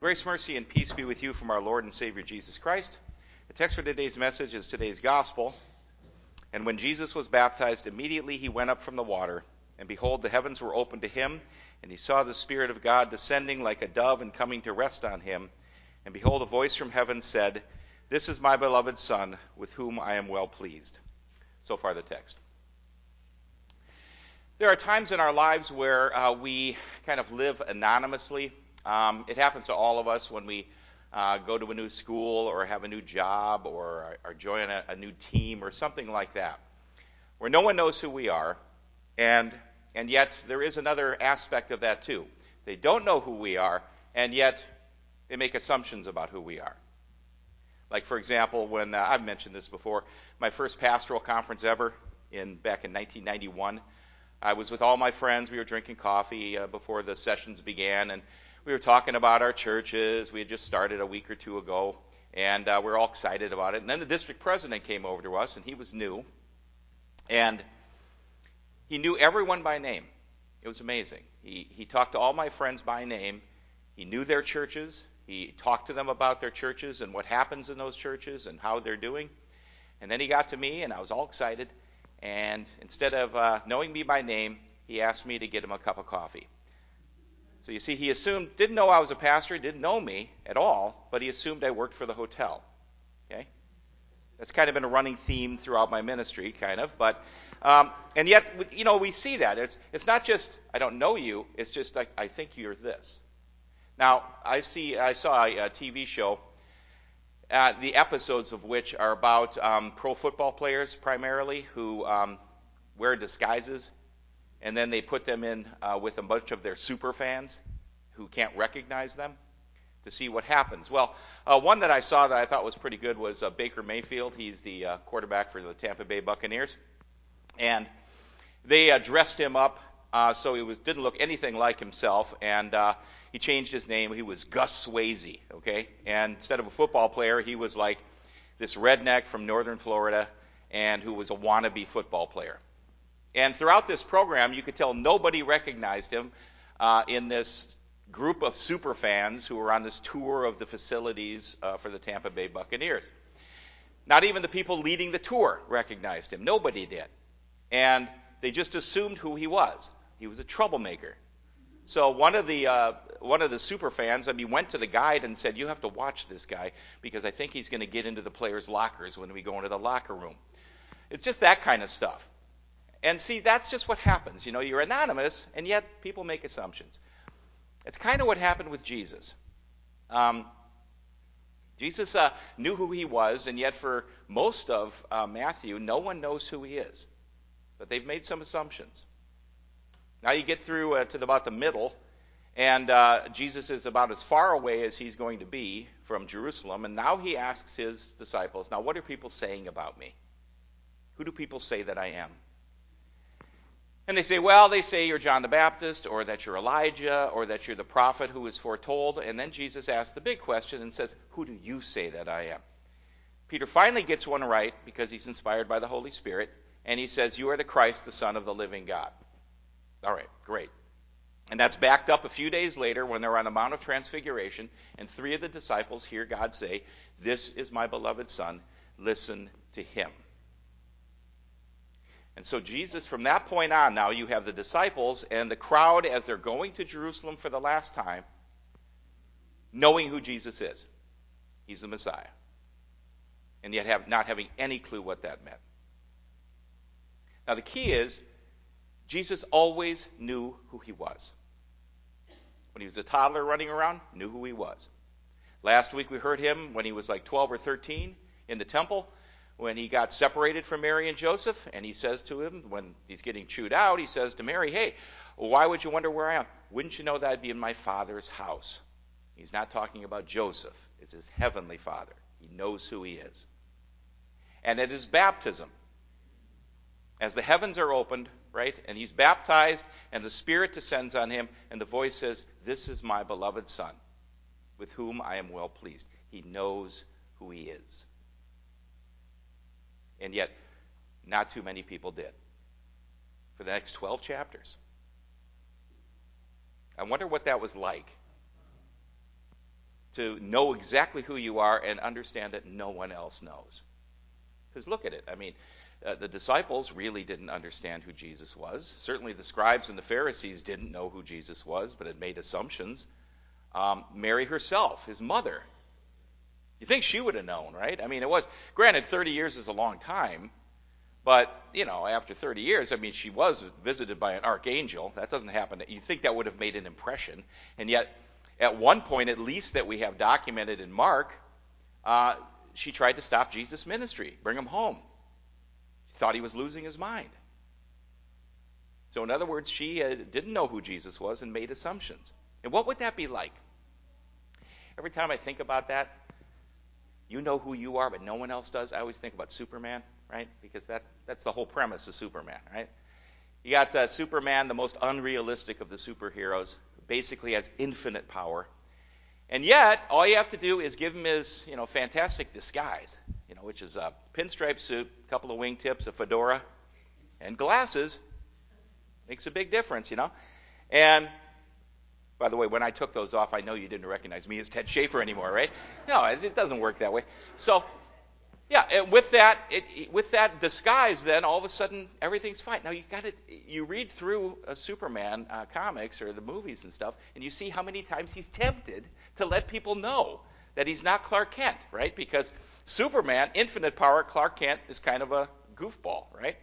Grace, mercy, and peace be with you from our Lord and Savior Jesus Christ. The text for today's message is today's gospel. And when Jesus was baptized, immediately he went up from the water, and behold, the heavens were opened to him, and he saw the Spirit of God descending like a dove and coming to rest on him. And behold, a voice from heaven said, "This is my beloved Son, with whom I am well pleased." So far the text. There are times in our lives where we kind of live anonymously. It happens to all of us when we go to a new school or have a new job or join a new team or something like that, where no one knows who we are, and yet there is another aspect of that too. They don't know who we are, and yet they make assumptions about who we are. Like, for example, when I've mentioned this before, my first pastoral conference ever back in 1991, I was with all my friends. We were drinking coffee before the sessions began, and we were talking about our churches. We had just started a week or two ago, and we were all excited about it. And then the district president came over to us, and he was new, and he knew everyone by name. It was amazing. He talked to all my friends by name. He knew their churches. He talked to them about their churches and what happens in those churches and how they're doing. And then he got to me, and I was all excited. And instead of knowing me by name, he asked me to get him a cup of coffee. So you see, he didn't know I was a pastor, didn't know me at all, but he assumed I worked for the hotel. Okay? That's kind of been a running theme throughout my ministry, kind of. But and yet, we see that. It's not just, I don't know you, it's just, I think you're this. Now, I saw a TV show, the episodes of which are about pro football players primarily who wear disguises, and then they put them in with a bunch of their super fans who can't recognize them to see what happens. Well, one that I saw that I thought was pretty good was Baker Mayfield. He's the quarterback for the Tampa Bay Buccaneers, and they dressed him up so he didn't look anything like himself, and he changed his name. He was Gus Swayze, okay? And instead of a football player, he was like this redneck from northern Florida and who was a wannabe football player. And throughout this program, you could tell nobody recognized him in this group of super fans who were on this tour of the facilities for the Tampa Bay Buccaneers. Not even the people leading the tour recognized him. Nobody did. And they just assumed who he was. He was a troublemaker. So one of the super fans, went to the guide and said, "You have to watch this guy because I think he's going to get into the players' lockers when we go into the locker room." It's just that kind of stuff. And see, that's just what happens. You're anonymous, and yet people make assumptions. It's kind of what happened with Jesus. Jesus knew who he was, and yet for most of Matthew, no one knows who he is. But they've made some assumptions. Now you get through to about the middle, and Jesus is about as far away as he's going to be from Jerusalem, and now he asks his disciples, "Now what are people saying about me? Who do people say that I am?" And they say you're John the Baptist, or that you're Elijah, or that you're the prophet who was foretold. And then Jesus asks the big question and says, "Who do you say that I am?" Peter finally gets one right because he's inspired by the Holy Spirit, and he says, "You are the Christ, the Son of the living God." All right, great. And that's backed up a few days later when they're on the Mount of Transfiguration, and three of the disciples hear God say, "This is my beloved Son, listen to him." And so Jesus, from that point on, now you have the disciples and the crowd as they're going to Jerusalem for the last time, knowing who Jesus is. He's the Messiah. And yet not having any clue what that meant. Now the key is, Jesus always knew who he was. When he was a toddler running around, knew who he was. Last week we heard him when he was like 12 or 13 in the temple, when he got separated from Mary and Joseph, and he says to him, when he's getting chewed out, he says to Mary, "Hey, why would you wonder where I am? Wouldn't you know that I'd be in my Father's house?" He's not talking about Joseph. It's his heavenly Father. He knows who he is. And at his baptism, as the heavens are opened, right, and he's baptized, and the Spirit descends on him, and the voice says, "This is my beloved Son, with whom I am well pleased." He knows who he is. And yet, not too many people did. For the next 12 chapters. I wonder what that was like. to know exactly who you are and understand that no one else knows. Because look at it. I mean, the disciples really didn't understand who Jesus was. Certainly the scribes and the Pharisees didn't know who Jesus was, but had made assumptions. Mary herself, his mother, you think she would have known, right? I mean, it was, granted, 30 years is a long time, but, after 30 years, I mean, she was visited by an archangel. That doesn't happen. You think that would have made an impression. And yet, at one point, at least that we have documented in Mark, she tried to stop Jesus' ministry, bring him home. She thought he was losing his mind. So in other words, she didn't know who Jesus was and made assumptions. And what would that be like? Every time I think about that, you know who you are, but no one else does. I always think about Superman, right? Because that's the whole premise of Superman, right? You got Superman, the most unrealistic of the superheroes, basically has infinite power. And yet, all you have to do is give him his, fantastic disguise, which is a pinstripe suit, a couple of wingtips, a fedora, and glasses. Makes a big difference, And by the way, when I took those off, I know you didn't recognize me as Ted Schaefer anymore, right? No, it doesn't work that way. So, yeah, and with that disguise, then all of a sudden everything's fine. Now you read through Superman comics or the movies and stuff, and you see how many times he's tempted to let people know that he's not Clark Kent, right? Because Superman, infinite power, Clark Kent is kind of a goofball, right?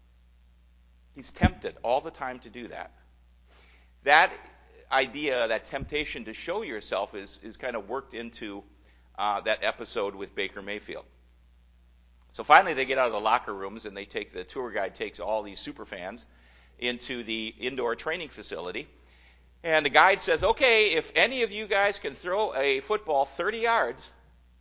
He's tempted all the time to do that. That idea, that temptation to show yourself is kind of worked into that episode with Baker Mayfield. So finally they get out of the locker rooms and the tour guide takes all these super fans into the indoor training facility. And the guide says, okay, if any of you guys can throw a football 30 yards,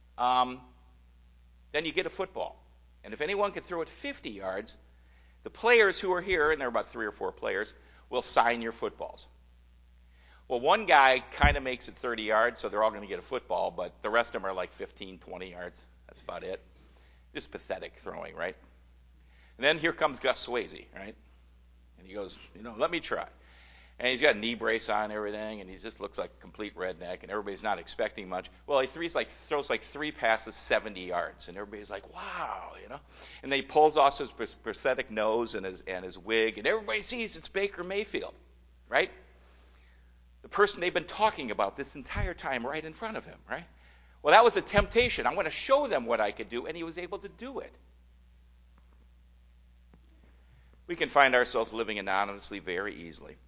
then you get a football. And if anyone can throw it 50 yards, the players who are here, and there are about 3 or 4 players, will sign your footballs. Well, one guy kind of makes it 30 yards, so they're all going to get a football, but the rest of them are like 15, 20 yards. That's about it. Just pathetic throwing, right? And then here comes Gus Swayze, right? And he goes, let me try. And he's got a knee brace on and everything, and he just looks like a complete redneck, and everybody's not expecting much. Well, he throws 3 passes 70 yards, and everybody's like, wow, And then he pulls off his prosthetic nose and his wig, and everybody sees it's Baker Mayfield, right? The person they've been talking about this entire time right in front of him, right? Well, that was a temptation. I want to show them what I could do, and he was able to do it. We can find ourselves living anonymously very easily,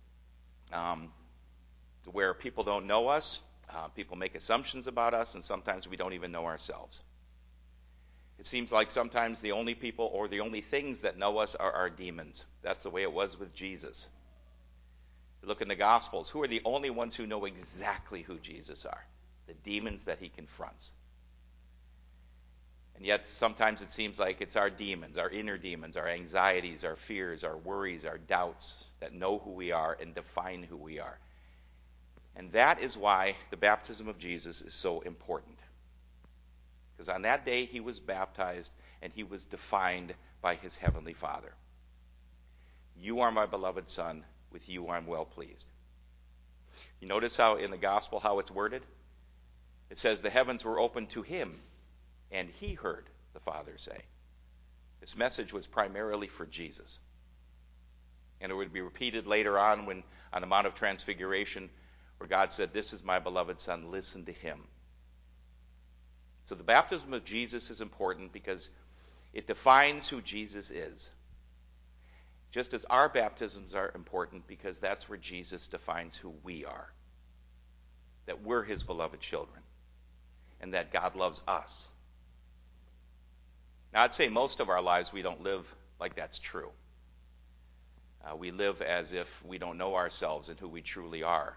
where people don't know us, people make assumptions about us, and sometimes we don't even know ourselves. It seems like sometimes the only people or the only things that know us are our demons. That's the way it was with Jesus. You look in the Gospels, who are the only ones who know exactly who Jesus are? The demons that he confronts. And yet sometimes it seems like it's our demons, our inner demons, our anxieties, our fears, our worries, our doubts that know who we are and define who we are. And that is why the baptism of Jesus is so important. Because on that day he was baptized and he was defined by his heavenly Father. You are my beloved Son, with you I'm well pleased. You notice how in the gospel how it's worded? It says the heavens were opened to him, and he heard the Father say. This message was primarily for Jesus. And it would be repeated later on on the Mount of Transfiguration, where God said, this is my beloved Son, listen to him. So the baptism of Jesus is important because it defines who Jesus is. Just as our baptisms are important because that's where Jesus defines who we are. That we're his beloved children. And that God loves us. Now, I'd say most of our lives we don't live like that's true. We live as if we don't know ourselves and who we truly are.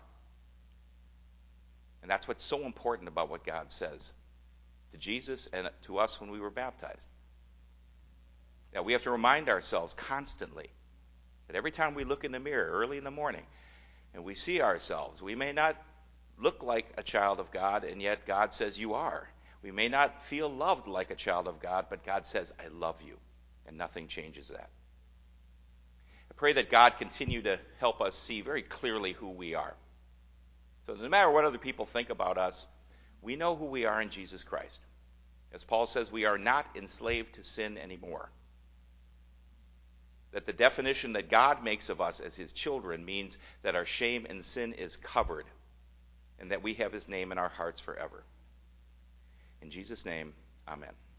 And that's what's so important about what God says to Jesus and to us when we were baptized. Now, we have to remind ourselves constantly that every time we look in the mirror early in the morning and we see ourselves, we may not look like a child of God, and yet God says you are. We may not feel loved like a child of God, but God says, I love you, and nothing changes that. I pray that God continue to help us see very clearly who we are. So no matter what other people think about us, We know who we are in Jesus Christ. As Paul says, we are not enslaved to sin anymore. That the definition that God makes of us as his children means that our shame and sin is covered, and that we have his name in our hearts forever. In Jesus' name, amen.